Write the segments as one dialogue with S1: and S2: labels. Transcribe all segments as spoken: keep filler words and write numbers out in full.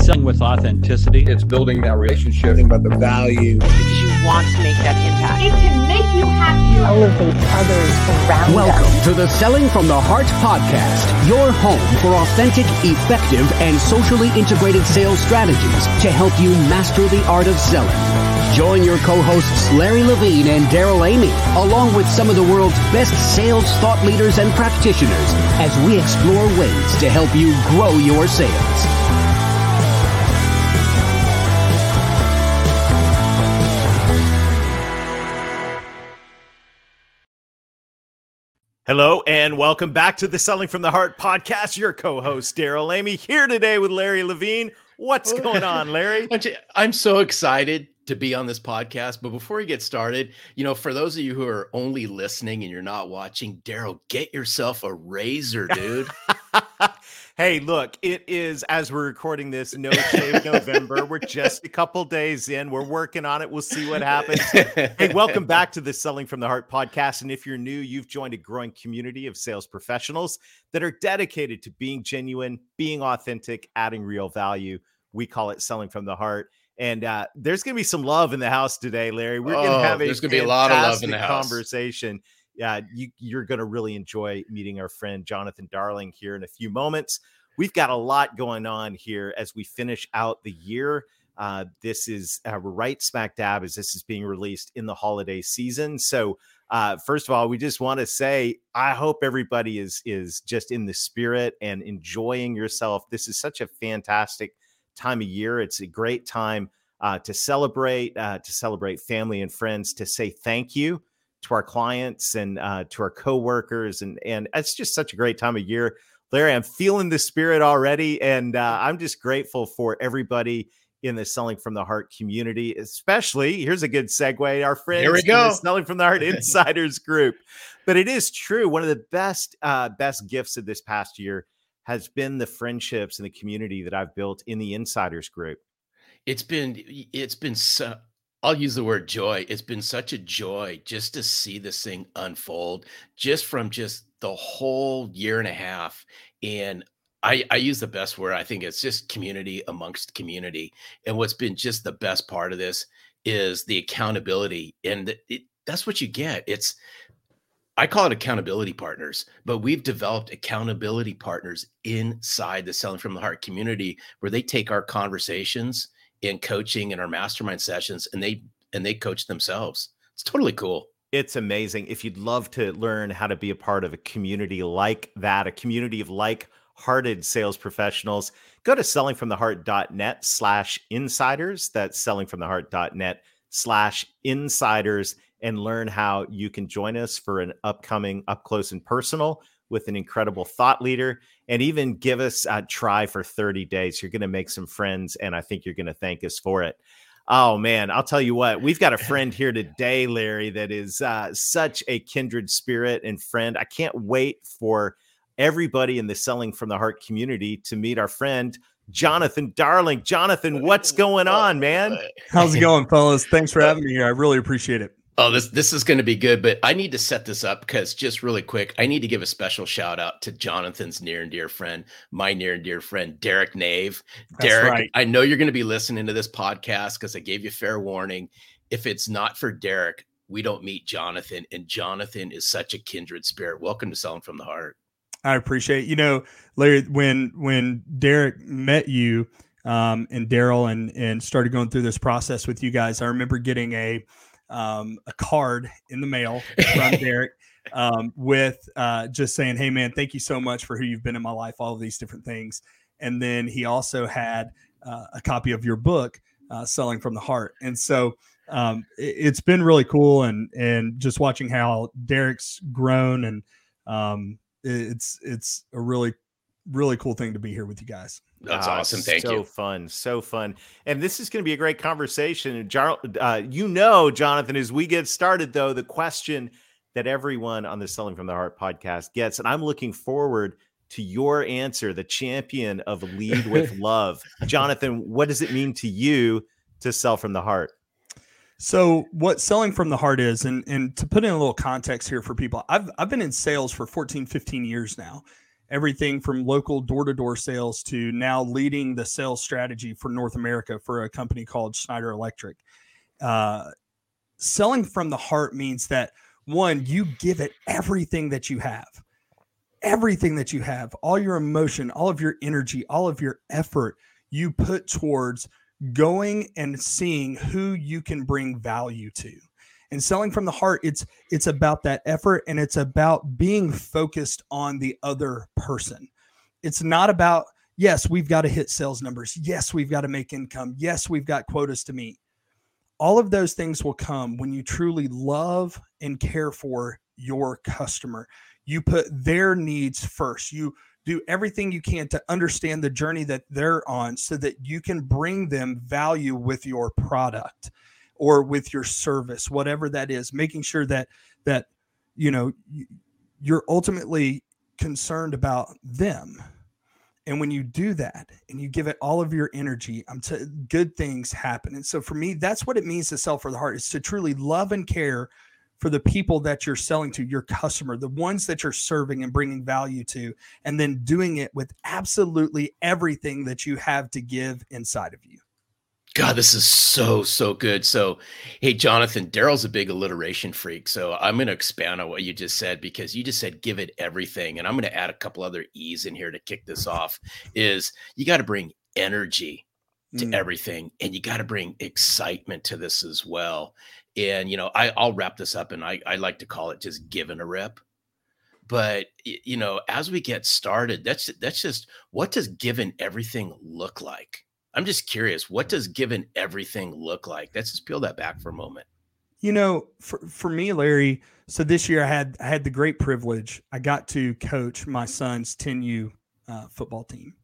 S1: selling with authenticity.
S2: It's building that relationship.
S3: About the value.
S4: Because you want to make that impact.
S5: It can make you happy.
S6: Elevate others around
S7: Welcome
S6: us.
S7: to the Selling from the Heart podcast, your home for authentic, effective, and socially integrated sales strategies to help you master the art of selling. Join your co-hosts Larry Levine and Daryl Amy, along with some of the world's best sales thought leaders and practitioners, as we explore ways to help you grow your sales.
S8: Hello and welcome back to the Selling from the Heart podcast. Your co-host Daryl Amy here today with Larry Levine. What's going on, Larry?
S9: I'm so excited to be on this podcast. But before we get started, you know, for those of you who are only listening and you're not watching, Daryl, get yourself a razor, dude.
S8: Hey, look, it is, as we're recording this, No Shave November. We're just a couple days in. We're working on it. We'll see what happens. Hey, welcome back to the Selling from the Heart podcast. And if you're new, you've joined a growing community of sales professionals that are dedicated to being genuine, being authentic, adding real value. We call it Selling from the Heart. And uh, there's going to be some love in the house today, Larry. We're going to
S9: oh,
S8: have a
S9: there's going to be a lot of love in the house.
S8: Conversation. Yeah, you, you're going to really enjoy meeting our friend Jonathan Darling here in a few moments. We've got a lot going on here as we finish out the year. Uh, this is uh, we're right smack dab as this is being released in the holiday season. So uh, first of all, we just want to say, I hope everybody is is just in the spirit and enjoying yourself. This is such a fantastic time of year. It's a great time uh, to celebrate, uh, to celebrate family and friends, to say thank you to our clients and uh, to our coworkers. And, and it's just such a great time of year. Larry, I'm feeling the spirit already. And uh, I'm just grateful for everybody in the Selling from the Heart community, especially, here's a good segue, our friends
S9: Here we
S8: in
S9: go.
S8: the Selling from the Heart Insiders group. But it is true. One of the best, uh, best gifts of this past year has been the friendships and the community that I've built in the Insiders group.
S9: It's been, it's been so, I'll use the word joy. It's been such a joy just to see this thing unfold just from just the whole year and a half. And I, I use the best word. I think it's just community amongst community. And what's been just the best part of this is the accountability. And it, that's what you get. It's, I call it accountability partners, but we've developed accountability partners inside the Selling from the Heart community where they take our conversations in coaching and our mastermind sessions and they and they coach themselves. It's totally cool.
S8: It's amazing. If you'd love to learn how to be a part of a community like that, a community of like-hearted sales professionals, go to sellingfromtheheart.net slash insiders. That's sellingfromtheheart.net slash insiders and learn how you can join us for an upcoming up close and personal with an incredible thought leader, and even give us a try for thirty days. You're going to make some friends, and I think you're going to thank us for it. Oh, man, I'll tell you what, we've got a friend here today, Larry, that is uh, such a kindred spirit and friend. I can't wait for everybody in the Selling from the Heart community to meet our friend, Jonathan Darling. Jonathan, what's going on, man?
S10: How's it going, fellas? Thanks for having me here. I really appreciate it.
S9: Oh, this this is going to be good, but I need to set this up because just really quick, I need to give a special shout out to Jonathan's near and dear friend, my near and dear friend, Derek Nave.
S10: That's
S9: Derek,
S10: right.
S9: I know you're going to be listening to this podcast because I gave you fair warning. If it's not for Derek, we don't meet Jonathan, and Jonathan is such a kindred spirit. Welcome to Selling from the Heart.
S10: I appreciate it. You know, Larry, when when Derek met you um, and Daryl and and started going through this process with you guys, I remember getting a um, a card in the mail from Derek um, with uh, just saying, hey, man, thank you so much for who you've been in my life, all of these different things. And then he also had uh, a copy of your book, uh, Selling from the Heart. And so um, it, it's been really cool. And, and just watching how Derek's grown, and um, it, it's, it's a really, really cool thing to be here with you guys.
S9: That's
S8: uh,
S9: awesome. Thank
S8: so
S9: you.
S8: So fun. So fun. And this is going to be a great conversation. Uh, you know, Jonathan, as we get started, though, the question that everyone on the Selling from the Heart podcast gets, and I'm looking forward to your answer, the champion of lead with love. Jonathan, what does it mean to you to sell from the heart?
S10: So what Selling from the Heart is, and, and to put in a little context here for people, I've, I've been in sales for fourteen, fifteen years now. everything from local door-to-door sales to now leading the sales strategy for North America for a company called Schneider Electric. Uh, selling from the heart means that, one, you give it everything that you have, everything that you have, all your emotion, all of your energy, all of your effort you put towards going and seeing who you can bring value to. And selling from the heart, it's it's about that effort, and it's about being focused on the other person. It's not about, yes, we've got to hit sales numbers. Yes, we've got to make income. Yes, we've got quotas to meet. All of those things will come when you truly love and care for your customer. You put their needs first. You do everything you can to understand the journey that they're on so that you can bring them value with your product or with your service, whatever that is, making sure that, that, you know, you're ultimately concerned about them. And when you do that and you give it all of your energy, I'm t- good things happen. And so for me, that's what it means to sell for the heart, is to truly love and care for the people that you're selling to, your customer, the ones that you're serving and bringing value to, and then doing it with absolutely everything that you have to give inside of you.
S9: God, this is so, so good. So, hey, Jonathan, Daryl's a big alliteration freak. So I'm going to expand on what you just said, because you just said, give it everything. And I'm going to add a couple other E's in here to kick this off. Is you got to bring energy to mm. everything. And you got to bring excitement to this as well. And, you know, I, I'll wrap this up, and I, I like to call it just giving a rip. But, you know, as we get started, that's, that's just, what does giving everything look like? I'm just curious, what does giving everything look like? Let's just peel that back for a moment.
S10: You know, for, for me, Larry, so this year I had I had the great privilege. I got to coach my son's ten U uh, football team.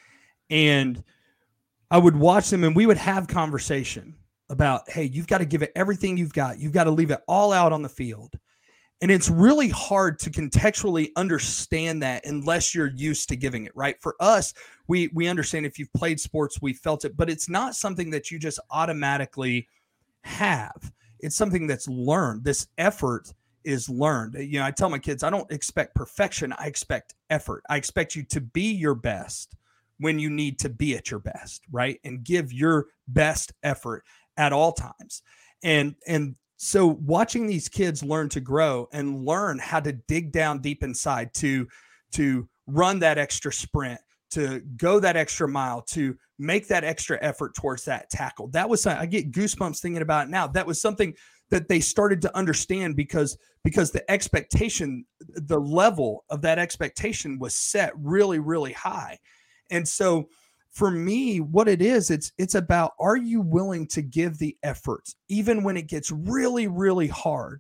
S10: And I would watch them, and we would have conversation about, hey, you've got to give it everything you've got. You've got to leave it all out on the field. And it's really hard to contextually understand that unless you're used to giving it, right? For us, we we understand, if you've played sports, we felt it, but it's not something that you just automatically have. It's something that's learned. This effort is learned. You know, I tell my kids, I don't expect perfection. I expect effort. I expect you to be your best when you need to be at your best, right? And give your best effort at all times. And, and, So watching these kids learn to grow and learn how to dig down deep inside, to, to run that extra sprint, to go that extra mile, to make that extra effort towards that tackle. That was, I get goosebumps thinking about it now. That was something that they started to understand, because, because the expectation, the level of that expectation was set really, really high. And so for me, what it is, it's it's about, are you willing to give the effort, even when it gets really, really hard,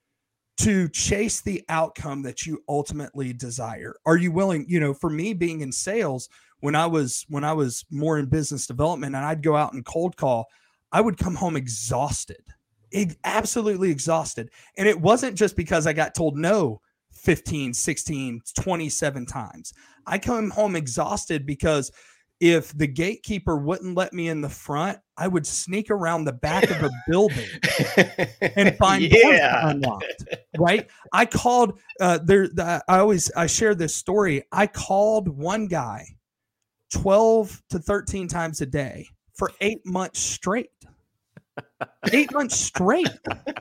S10: to chase the outcome that you ultimately desire? Are you willing, you know, for me, being in sales, when I was when I was more in business development and I'd go out and cold call, I would come home exhausted, absolutely exhausted. And it wasn't just because I got told no fifteen, sixteen, twenty-seven times. I come home exhausted because if the gatekeeper wouldn't let me in the front, I would sneak around the back of a building and find
S9: yeah.
S10: doors unlocked. Right? I called. Uh, there. The, I always I share this story. I called one guy twelve to thirteen times a day for eight months straight. Eight months straight.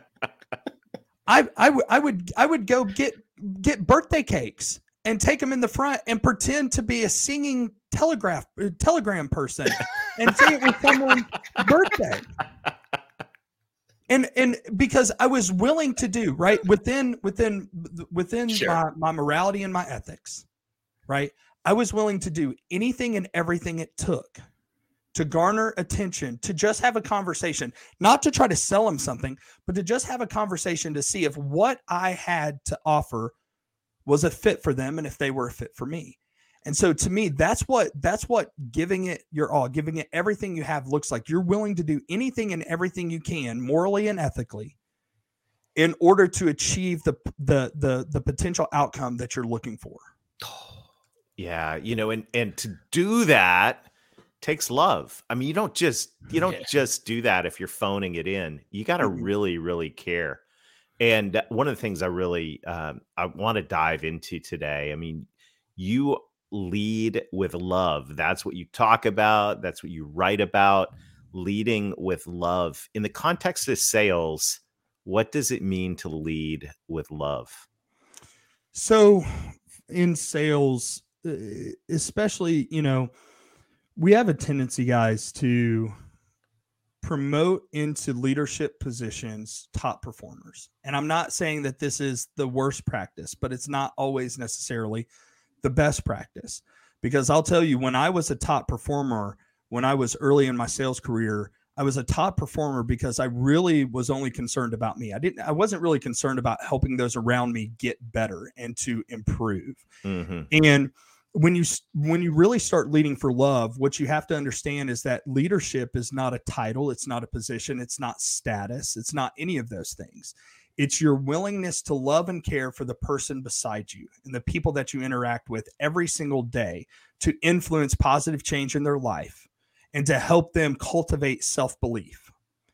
S10: I I would I would I would go get get birthday cakes and take them in the front and pretend to be a singing telegraph telegram person and say it was someone's birthday. And and because I was willing to do, right, within within within
S9: sure.
S10: my, my morality and my ethics, right? I was willing to do anything and everything it took to garner attention, to just have a conversation, not to try to sell them something, but to just have a conversation to see if what I had to offer was a fit for them and if they were a fit for me. And so to me, that's what that's what giving it your all, giving it everything you have looks like. You're willing to do anything and everything you can, morally and ethically, in order to achieve the the the the potential outcome that you're looking for.
S8: Yeah, you know, and and to do that takes love. I mean, you don't just you don't yeah. just do that if you're phoning it in. You got to mm-hmm. really, really care. And one of the things I really um, I want to dive into today, I mean, you lead with love. That's what you talk about. That's what you write about, leading with love. In the context of sales, what does it mean to lead with love?
S10: So in sales, especially, you know, we have a tendency, guys, to promote into leadership positions top performers. And I'm not saying that this is the worst practice, but it's not always necessarily the best practice. Because I'll tell you, when I was a top performer, when I was early in my sales career, I was a top performer because I really was only concerned about me. I didn't, I wasn't really concerned about helping those around me get better and to improve. Mm-hmm. And when you, when you really start leading for love, what you have to understand is that leadership is not a title. It's not a position. It's not status. It's not any of those things. It's your willingness to love and care for the person beside you and the people that you interact with every single day to influence positive change in their life and to help them cultivate self-belief.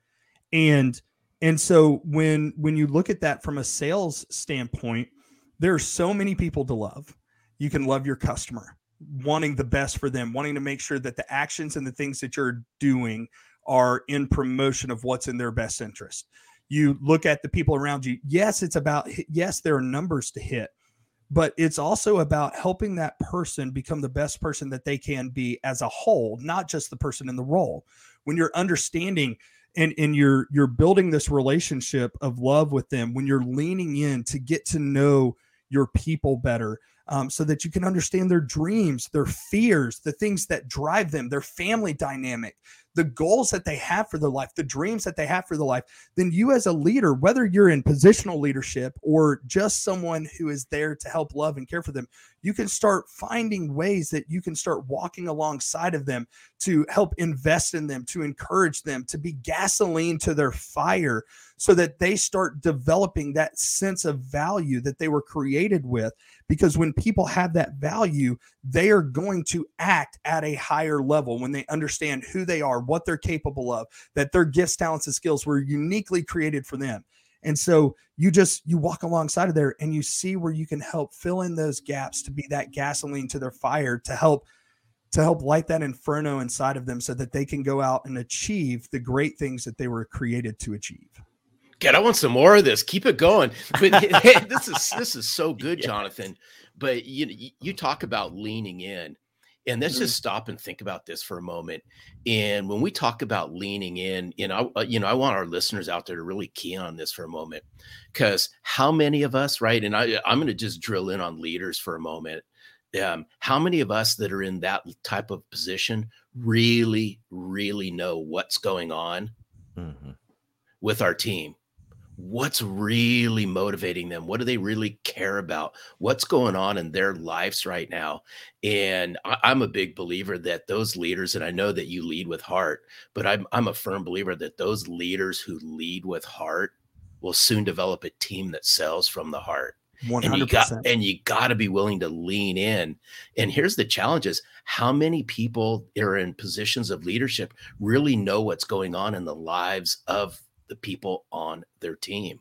S10: And, and so when, when you look at that from a sales standpoint, there are so many people to love. You can love your customer, wanting the best for them, wanting to make sure that the actions and the things that you're doing are in promotion of what's in their best interest. You look at the people around you. Yes, it's about, yes, there are numbers to hit, but it's also about helping that person become the best person that they can be as a whole, not just the person in the role. When you're understanding and, and you're, you're building this relationship of love with them, when you're leaning in to get to know your people better, um, so that you can understand their dreams, their fears, the things that drive them, their family dynamic, the goals that they have for their life, the dreams that they have for their life, then you as a leader, whether you're in positional leadership or just someone who is there to help love and care for them, you can start finding ways that you can start walking alongside of them to help invest in them, to encourage them, to be gasoline to their fire so that they start developing that sense of value that they were created with. Because when people have that value, they are going to act at a higher level when they understand who they are, what they're capable of, that their gifts, talents, and skills were uniquely created for them. And so you just, you walk alongside of there and you see where you can help fill in those gaps to be that gasoline to their fire, to help, to help light that inferno inside of them so that they can go out and achieve the great things that they were created to achieve.
S9: God, I want some more of this. Keep it going. But this is this is so good, Jonathan. But you you talk about leaning in, and let's just stop and think about this for a moment. And when we talk about leaning in, you know, I, you know, I want our listeners out there to really key on this for a moment, because how many of us, right? And I I'm going to just drill in on leaders for a moment. Um, how many of us that are in that type of position really, really know what's going on mm-hmm. with our team? What's really motivating them? What do they really care about? What's going on in their lives right now? And I, I'm a big believer that those leaders, and I know that you lead with heart, but I'm, I'm a firm believer that those leaders who lead with heart will soon develop a team that sells from the heart.
S10: one hundred percent.
S9: And you got, and you got to be willing to lean in. And here's the challenges. How many people are in positions of leadership really know what's going on in the lives of the people on their team?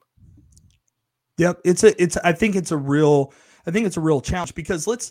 S10: Yep. It's a, it's, I think it's a real, I think it's a real challenge, because let's,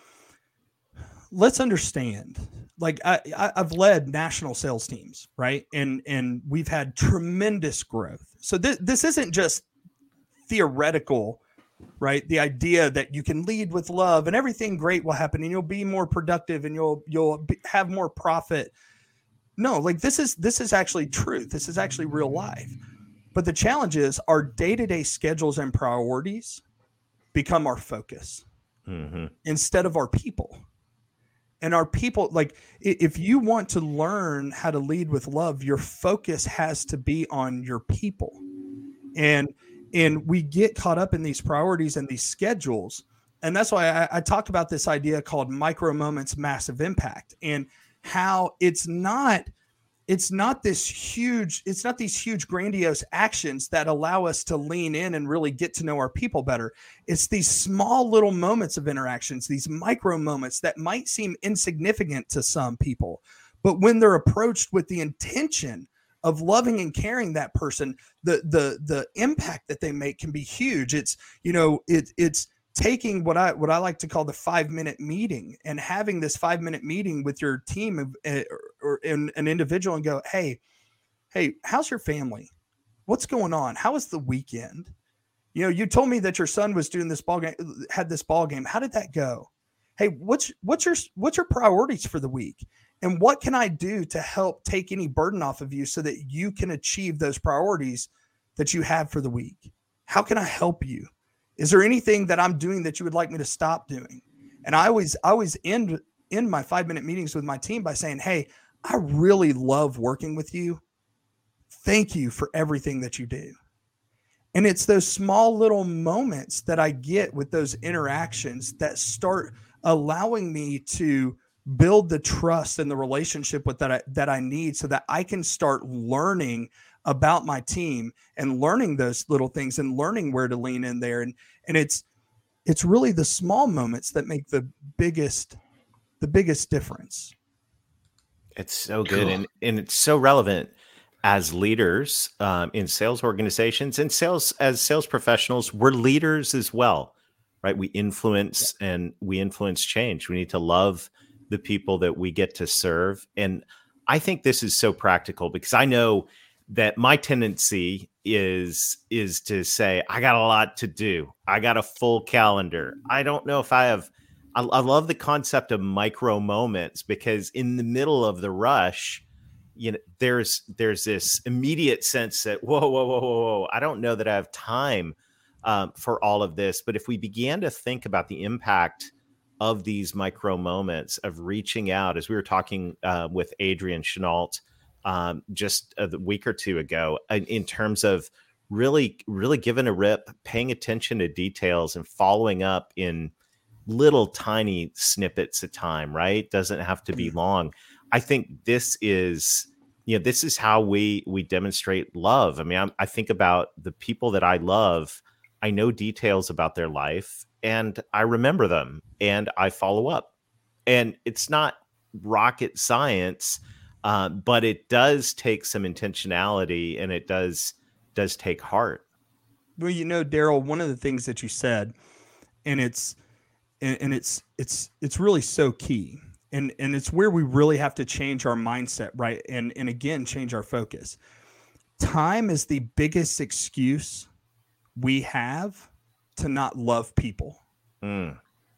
S10: let's understand, like I, I I've led national sales teams, right? And, and we've had tremendous growth. So this, this isn't just theoretical, right? The idea that you can lead with love and everything great will happen and you'll be more productive and you'll, you'll be, have more profit. No, like this is, this is actually truth. This is actually real life. But the challenge is our day-to-day schedules and priorities become our focus mm-hmm. instead of our people. And our people, like if you want to learn how to lead with love, your focus has to be on your people. And, and we get caught up in these priorities and these schedules. And that's why I, I talked about this idea called micro moments, massive impact, and how it's not, it's not this huge, it's not these huge grandiose actions that allow us to lean in and really get to know our people better. It's these small little moments of interactions, these micro moments that might seem insignificant to some people, but when they're approached with the intention of loving and caring that person, the, the, the impact that they make can be huge. It's, you know, it, it's, taking what I what I like to call the five minute meeting and having this five minute meeting with your team of, uh, or, or in, an individual and go, hey, hey, how's your family? What's going on? How was the weekend? You know, you told me that your son was doing this ball game, had this ball game. How did that go? Hey, what's what's your what's your priorities for the week? And what can I do to help take any burden off of you so that you can achieve those priorities that you have for the week? How can I help you? Is there anything that I'm doing that you would like me to stop doing? And I always, I always end, end my five minute meetings with my team by saying, hey, I really love working with you. Thank you for everything that you do. And it's those small little moments that I get with those interactions that start allowing me to build the trust and the relationship with that I, that I need so that I can start learning about my team and learning those little things and learning where to lean in there. And, and it's, it's really the small moments that make the biggest, the biggest difference.
S8: It's so good. Cool. And, and it's so relevant as leaders um, in sales organizations and sales, as sales professionals, we're leaders as well, right? We influence yeah. and we influence change. We need to love the people that we get to serve. And I think this is so practical because I know that my tendency is, is to say, I got a lot to do. I got a full calendar. I don't know if I have, I, I love the concept of micro moments because in the middle of the rush, you know, there's, there's this immediate sense that, whoa, whoa, whoa, whoa, whoa. I don't know that I have time um, for all of this. But if we began to think about the impact of these micro moments of reaching out, as we were talking uh, with Adrian Chenault um, just a week or two ago, in, in terms of really, really giving a rip, paying attention to details and following up in little tiny snippets of time, right? Doesn't have to be long. I think this is, you know, this is how we, we demonstrate love. I mean, I'm, I think about the people that I love. I know details about their life and I remember them and I follow up. And it's not rocket science, uh, but it does take some intentionality and it does, does take heart.
S10: Well, you know, Daryl, one of the things that you said, and it's, and, and it's, it's, it's really so key. And, and it's where we really have to change our mindset, right? And, and again, change our focus. Time is the biggest excuse we have to not love people. Mm.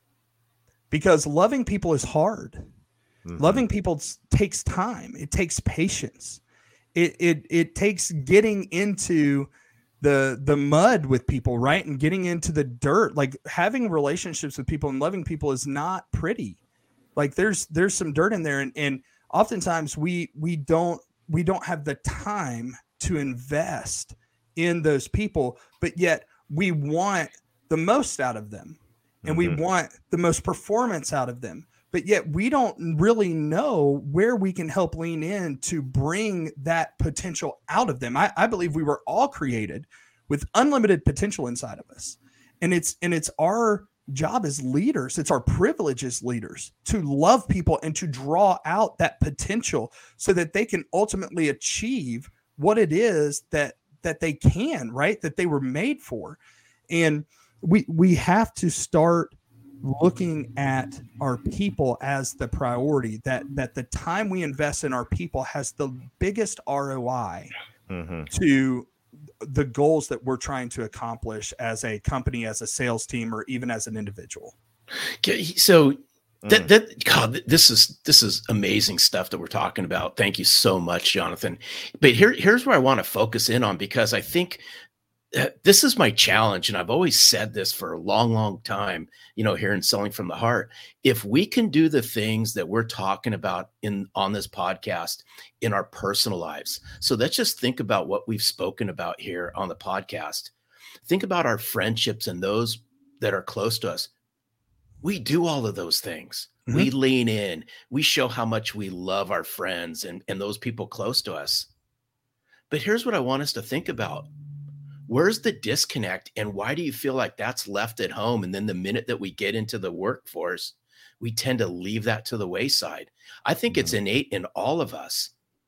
S10: Because loving people is hard. Mm-hmm. Loving people takes time. It takes patience. It, it, it takes getting into the, the mud with people, right? And getting into the dirt, like having relationships with people and loving people is not pretty. Like there's, there's some dirt in there. And, and oftentimes we, we don't, we don't have the time to invest in those people, but yet we want the most out of them and mm-hmm. we want the most performance out of them, but yet we don't really know where we can help lean in to bring that potential out of them. I, I believe we were all created with unlimited potential inside of us. And it's, and it's our job as leaders, it's our privilege as leaders to love people and to draw out that potential so that they can ultimately achieve what it is that that they can, right? That they were made for. And we we have to start looking at our people as the priority, that that the time we invest in our people has the biggest R O I mm-hmm. to the goals that we're trying to accomplish as a company, as a sales team, or even as an individual.
S9: So that, that, God, this is, this is amazing stuff that we're talking about. Thank you so much, Jonathan. But here, here's where I want to focus in on, because I think uh, this is my challenge. And I've always said this for a long, long time, you know, here in Selling from the Heart. If we can do the things that we're talking about in, on this podcast in our personal lives. So let's just think about what we've spoken about here on the podcast. Think about our friendships and those that are close to us. We do all of those things. Mm-hmm. We lean in, we show how much we love our friends and, and those people close to us. But here's what I want us to think about. Where's the disconnect, and why do you feel like that's left at home? And then the minute that we get into the workforce, we tend to leave that to the wayside. I think mm-hmm. it's innate in all of us.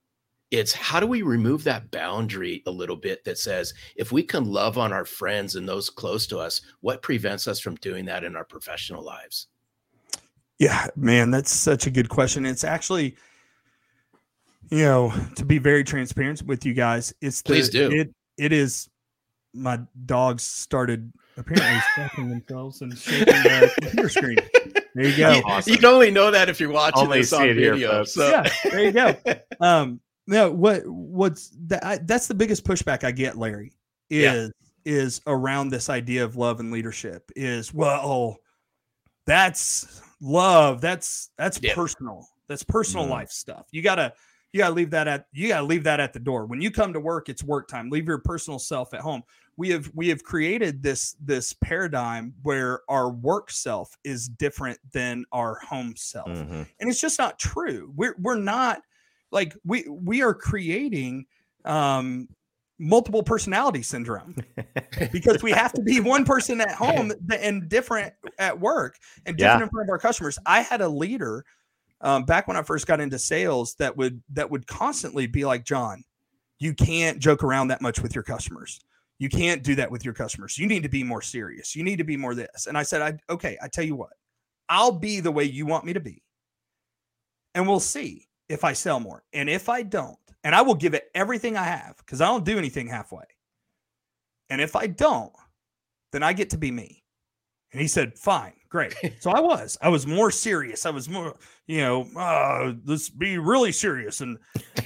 S9: It's how do we remove that boundary a little bit that says, if we can love on our friends and those close to us, what prevents us from doing that in our professional lives?
S10: Yeah, man, that's such a good question. It's actually, you know, to be very transparent with you guys, it's the,
S9: Please do.
S10: It, it is, my dogs started apparently scratching themselves and shaking the computer screen. There you go.
S9: You,
S8: Awesome.
S9: you can only know that if you're watching
S8: Only
S9: this on
S8: see it here,
S9: video.
S8: folks.
S9: So.
S10: Yeah, there you go. Um, no, what what's that? I, that's the biggest pushback I get, Larry, is yeah. is around this idea of love and leadership. Is well, that's love. That's that's
S9: yeah.
S10: personal. That's personal
S8: Mm.
S10: life stuff. You gotta you gotta leave that at you gotta leave that at the door. When you come to work, it's work time. Leave your personal self at home. We have we have created this this paradigm where our work self is different than our home self,
S8: Mm-hmm.
S10: and it's just not true. We're we're not like we we are creating um, multiple personality syndrome because we have to be one person at home and different at work and different
S8: Yeah.
S10: in front of our customers. I had a leader um, back when I first got into sales that would that would constantly be like, John, you can't joke around that much with your customers. You can't do that with your customers. You need to be more serious. You need to be more this. And I said, I, okay, I tell you what, I'll be the way you want me to be. And we'll see if I sell more. And if I don't, and I will give it everything I have because I don't do anything halfway. And if I don't, then I get to be me. And he said, fine, great. So I was, I was more serious. I was more, you know, uh, let's be really serious. And,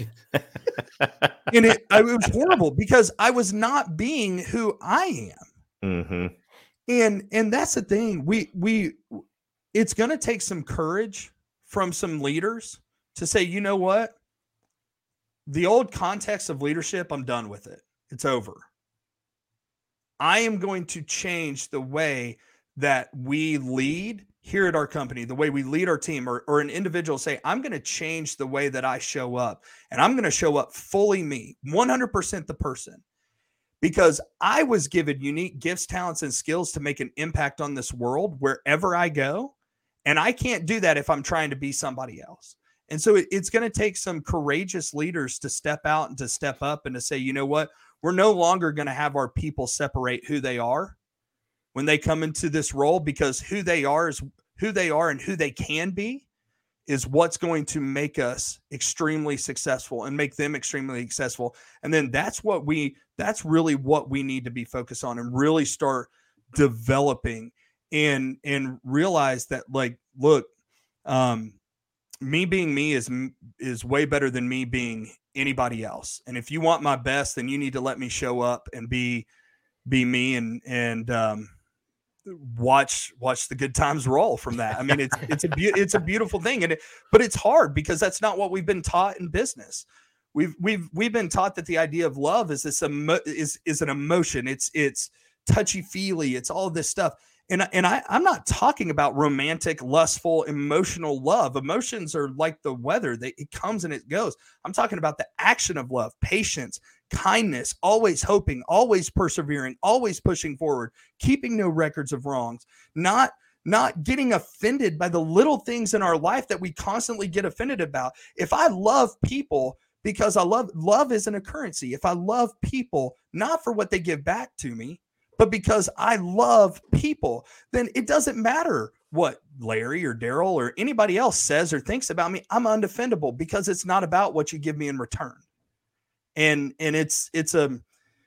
S10: and it, it was horrible because I was not being who I am.
S8: Mm-hmm.
S10: And, and that's the thing. We, we, it's going to take some courage from some leaders to say, you know what? The old context of leadership, I'm done with it. It's over. I am going to change the way that we lead here at our company, the way we lead our team, or, or an individual say, I'm going to change the way that I show up, and I'm going to show up fully me, one hundred percent the person, because I was given unique gifts, talents, and skills to make an impact on this world wherever I go. And I can't do that if I'm trying to be somebody else. And so it, it's going to take some courageous leaders to step out and to step up and to say, you know what, we're no longer going to have our people separate who they are when they come into this role, because who they are is who they are, and who they can be is what's going to make us extremely successful and make them extremely successful. And then that's what we, that's really what we need to be focused on and really start developing and, and realize that, like, look, um, me being me is, is way better than me being anybody else. And if you want my best, then you need to let me show up and be, be me and, and, um, watch, watch the good times roll from that. I mean, it's, it's a, be- it's a beautiful thing. And it, but it's hard because that's not what we've been taught in business. We've, we've, we've been taught that the idea of love is this, emo- is, is an emotion. It's, it's touchy feely. It's all this stuff. And, and I, I'm not talking about romantic, lustful, emotional love. Emotions are like the weather. They, it comes and it goes. I'm talking about the action of love, patience, kindness, always hoping, always persevering, always pushing forward, keeping no records of wrongs, not, not getting offended by the little things in our life that we constantly get offended about. If I love people because I love, love isn't a currency. If I love people, not for what they give back to me, but because I love people, then it doesn't matter what Larry or Daryl or anybody else says or thinks about me. I'm undefendable because it's not about what you give me in return. And, and it's, it's a,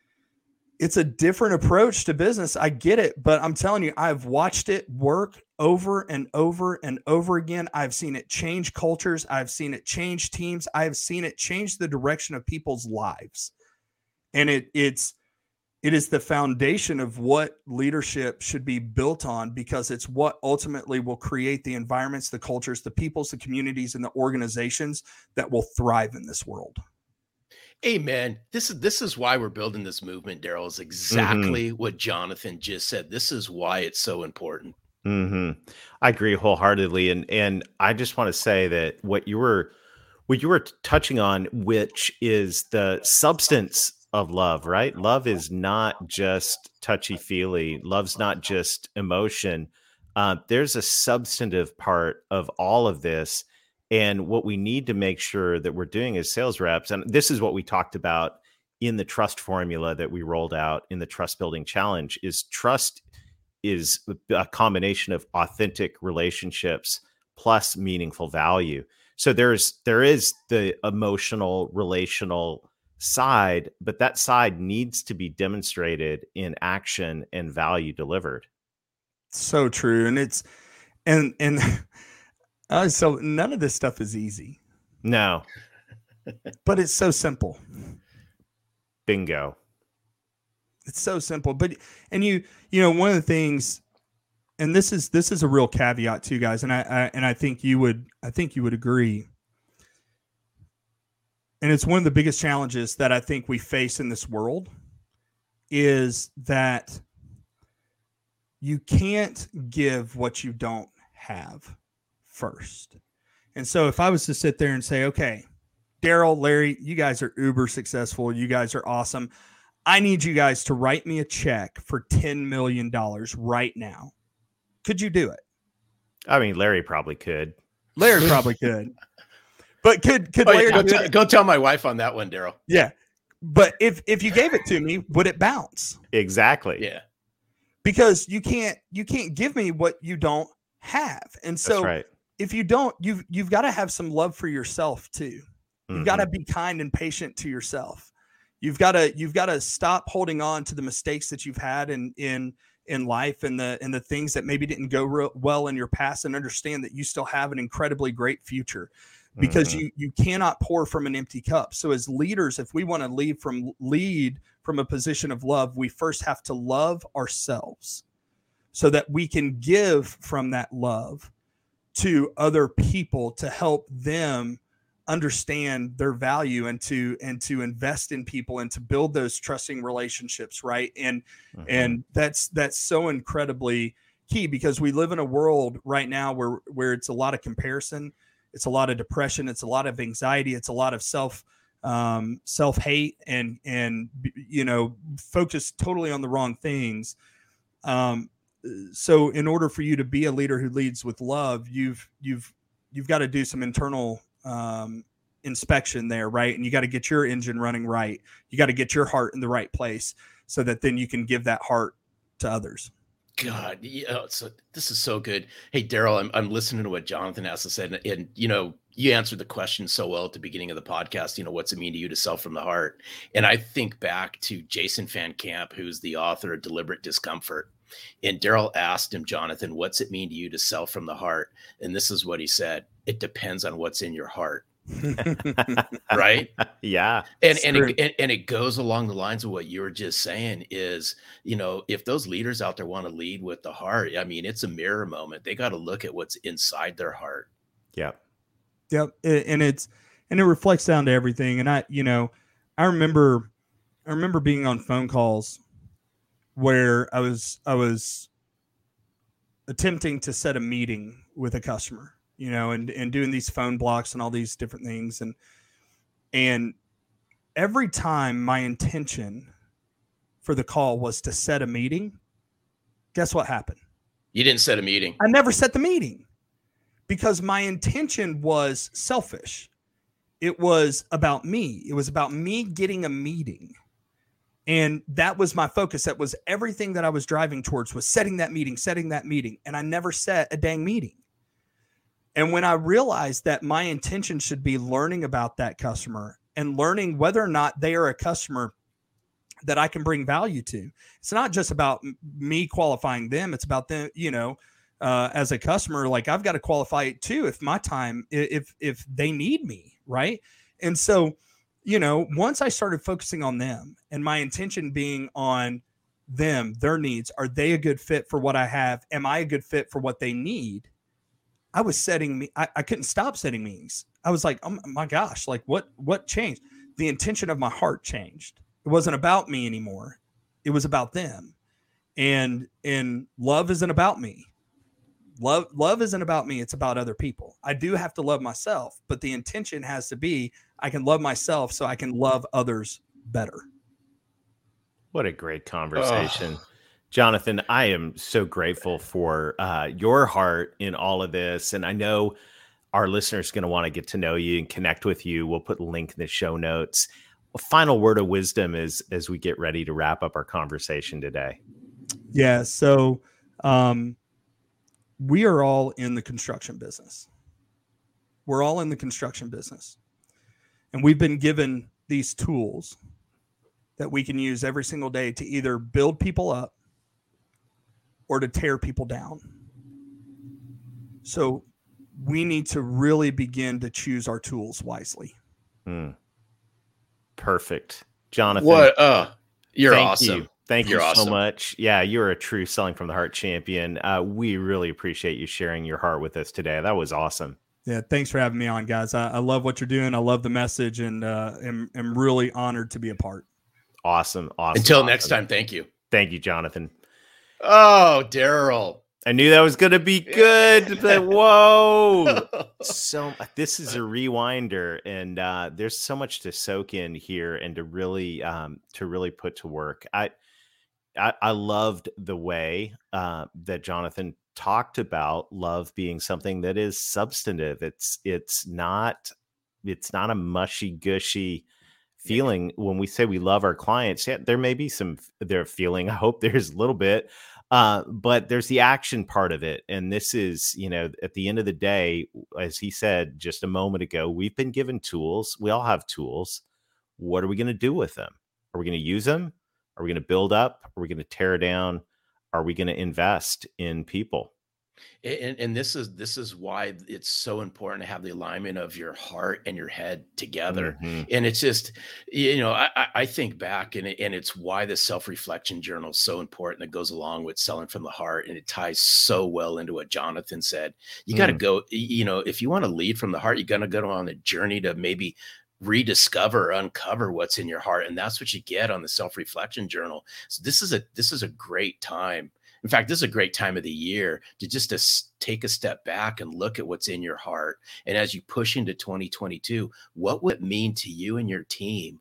S10: it's a different approach to business. I get it, but I'm telling you, I've watched it work over and over and over again. I've seen it change cultures. I've seen it change teams. I've seen it change the direction of people's lives. And it, it's, It is the foundation of what leadership should be built on, because it's what ultimately will create the environments, the cultures, the peoples, the communities, and the organizations that will thrive in this world.
S9: Amen. This is this is why we're building this movement, Daryl, is exactly mm-hmm. what Jonathan just said. This is why it's so important.
S8: Mm-hmm. I agree wholeheartedly. And and I just want to say that what you were what you were touching on, which is the substance of love, right? Love is not just touchy-feely. Love's not just emotion. Uh, there's a substantive part of all of this. And what we need to make sure that we're doing as sales reps, and this is what we talked about in the trust formula that we rolled out in the Trust Building Challenge, is trust is a combination of authentic relationships plus meaningful value. So there's there is the emotional, relational side, but that side needs to be demonstrated in action and value delivered.
S10: So true. And it's and and uh, so none of this stuff is easy.
S8: No.
S10: But it's so simple.
S8: Bingo.
S10: It's so simple. But and you you know one of the things, and this is this is a real caveat too, guys, and I, I and I think you would I think you would agree. And it's one of the biggest challenges that I think we face in this world is that you can't give what you don't have first. And so if I was to sit there and say, okay, Daryl, Larry, you guys are uber successful. You guys are awesome. I need you guys to write me a check for ten million dollars right now. Could you do it?
S8: I mean, Larry probably could.
S10: Larry probably could. But could could
S9: Oh,
S10: Larry
S9: yeah, go,
S10: do
S9: t-
S10: it?
S9: go tell my wife on that one, Daryl.
S10: Yeah. But if if you gave it to me, would it bounce?
S8: Exactly.
S9: Yeah.
S10: Because you can't you can't give me what you don't have. And so
S8: That's right.
S10: if you don't, you've you've got to have some love for yourself too. You've
S8: Mhm.
S10: got to be kind and patient to yourself. You've got to you've got to stop holding on to the mistakes that you've had in in in life and the and the things that maybe didn't go real well in your past, and understand that you still have an incredibly great future, because
S8: Mhm.
S10: you you cannot pour from an empty cup. So as leaders, if we want to lead from lead from a position of love, we first have to love ourselves so that we can give from that love to other people to help them understand their value and to and to invest in people and to build those trusting relationships, right? And
S8: Mhm.
S10: and that's that's so incredibly key, because we live in a world right now where where it's a lot of comparison, it's a lot of depression, it's a lot of anxiety, it's a lot of self um self-hate and and you know focus totally on the wrong things. Um so in order for you to be a leader who leads with love, you've you've you've got to do some internal um, inspection there, right? And you got to get your engine running right. You got to get your heart in the right place so that then you can give that heart to others.
S9: God, yeah, so this is so good. Hey, Daryl, I'm I'm listening to what Jonathan has to say, and, and you know, you answered the question so well at the beginning of the podcast. You know, what's it mean to you to sell from the heart? And I think back to Jason Van Camp, who's the author of Deliberate Discomfort. And Daryl asked him, Jonathan, what's it mean to you to sell from the heart? And this is what he said: it depends on what's in your heart. Right?
S8: Yeah.
S9: And and it, and and it goes along the lines of what you were just saying is, you know, if those leaders out there want to lead with the heart, I mean, it's a mirror moment. They got to look at what's inside their heart.
S8: Yeah.
S10: Yep. And it's and it reflects down to everything. And I, you know, I remember I remember being on phone calls where I was I was attempting to set a meeting with a customer, you know, and, and doing these phone blocks and all these different things. And, and every time my intention for the call was to set a meeting, guess what happened?
S9: You didn't set a meeting.
S10: I never set the meeting because my intention was selfish. It was about me. It was about me getting a meeting. And that was my focus. That was everything that I was driving towards, was setting that meeting, setting that meeting. And I never set a dang meeting. And when I realized that my intention should be learning about that customer and learning whether or not they are a customer that I can bring value to, it's not just about me qualifying them. It's about them, you know, uh, as a customer, like I've got to qualify it too. If my time, if, if they need me. Right. And so, you know, once I started focusing on them and my intention being on them, their needs, are they a good fit for what I have? Am I a good fit for what they need? I was setting me. I, I couldn't stop setting meetings. I was like, oh my gosh, like what, what changed? The intention of my heart changed. It wasn't about me anymore. It was about them. And, and love isn't about me. Love, love isn't about me. It's about other people. I do have to love myself, but the intention has to be, I can love myself so I can love others better.
S8: What a great conversation. Oh. Jonathan, I am so grateful for uh, your heart in all of this. And I know our listeners are going to want to get to know you and connect with you. We'll put a link in the show notes. A final word of wisdom is as we get ready to wrap up our conversation today.
S10: Yeah. So um, we are all in the construction business. We're all in the construction business. And we've been given these tools that we can use every single day to either build people up or to tear people down. So we need to really begin to choose our tools wisely.
S8: Mm. Perfect. Jonathan.
S9: What? Uh, you're
S8: thank
S9: awesome.
S8: You. Thank
S9: you're
S8: you
S9: awesome.
S8: so much. Yeah, you're a true Selling from the Heart champion. Uh, we really appreciate you sharing your heart with us today. That was awesome.
S10: Yeah, thanks for having me on, guys. I, I love what you're doing. I love the message, and uh, am, am really honored to be a part.
S8: Awesome. Awesome.
S9: Until
S8: awesome.
S9: next time, thank you.
S8: Thank you, Jonathan.
S9: Oh, Daryl.
S8: I knew that was going to be good, but whoa. So this is a rewinder, and uh, there's so much to soak in here and to really um, to really put to work. I I, I loved the way uh, that Jonathan talked about love being something that is substantive. It's it's not it's not a mushy gushy feeling. When we say we love our clients, yeah, there may be some their feeling. I hope there's a little bit, uh, but there's the action part of it. And this is, you know, at the end of the day, as he said just a moment ago, we've been given tools. We all have tools. What are we going to do with them? Are we going to use them? Are we going to build up? Are we going to tear down? Are we going to invest in people?
S9: And, and this is this is why it's so important to have the alignment of your heart and your head together. Mm-hmm. And it's just, you know, I, I think back, and, it, and it's why the self-reflection journal is so important. That goes along with Selling from the Heart, and it ties so well into what Jonathan said. You mm. got to go, you know, if you want to lead from the heart, you're going to go on a journey to maybe rediscover, uncover what's in your heart. And that's what you get on the self-reflection journal. So this is a, this is a great time. In fact, this is a great time of the year to just to take a step back and look at what's in your heart. And as you push into twenty twenty-two, what would it mean to you and your team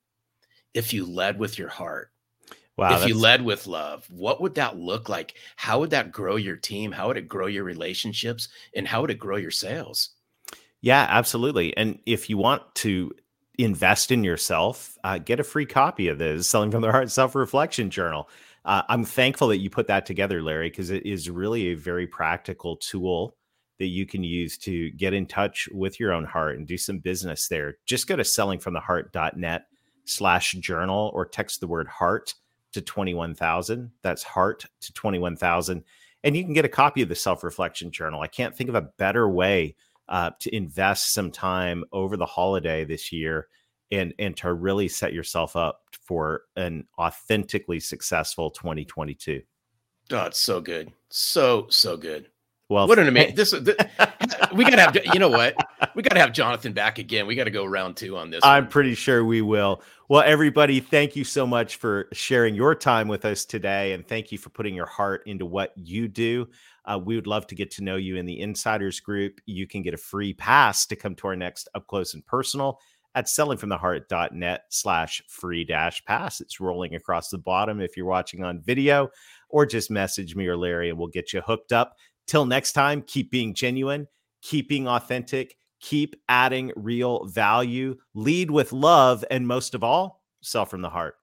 S9: if you led with your heart?
S8: Wow,
S9: if you led with love, what would that look like? How would that grow your team? How would it grow your relationships? And how would it grow your sales?
S8: Yeah, absolutely. And if you want to invest in yourself, uh, get a free copy of the Selling from the Heart Self-Reflection Journal. Uh, I'm thankful that you put that together, Larry, because it is really a very practical tool that you can use to get in touch with your own heart and do some business there. Just go to sellingfromtheheart.net slash journal or text the word heart to twenty-one thousand. That's heart to twenty-one thousand. And you can get a copy of the Self-Reflection Journal. I can't think of a better way uh, to invest some time over the holiday this year and, and to really set yourself up for an authentically successful twenty twenty-two.
S9: Oh, it's so good. So, so good.
S8: Well,
S9: what an amazing, this, this we got to have, you know what? We got to have Jonathan back again. We got to go round two on this.
S8: I'm
S9: one.
S8: pretty sure we will. Well, everybody, thank you so much for sharing your time with us today. And thank you for putting your heart into what you do. Uh, we would love to get to know you in the Insiders group. You can get a free pass to come to our next Up Close and Personal at sellingfromtheheart.net slash free dash pass. It's rolling across the bottom if you're watching on video, or just message me or Larry and we'll get you hooked up. Till next time, keep being genuine, keep being authentic, keep adding real value, lead with love, and most of all, sell from the heart.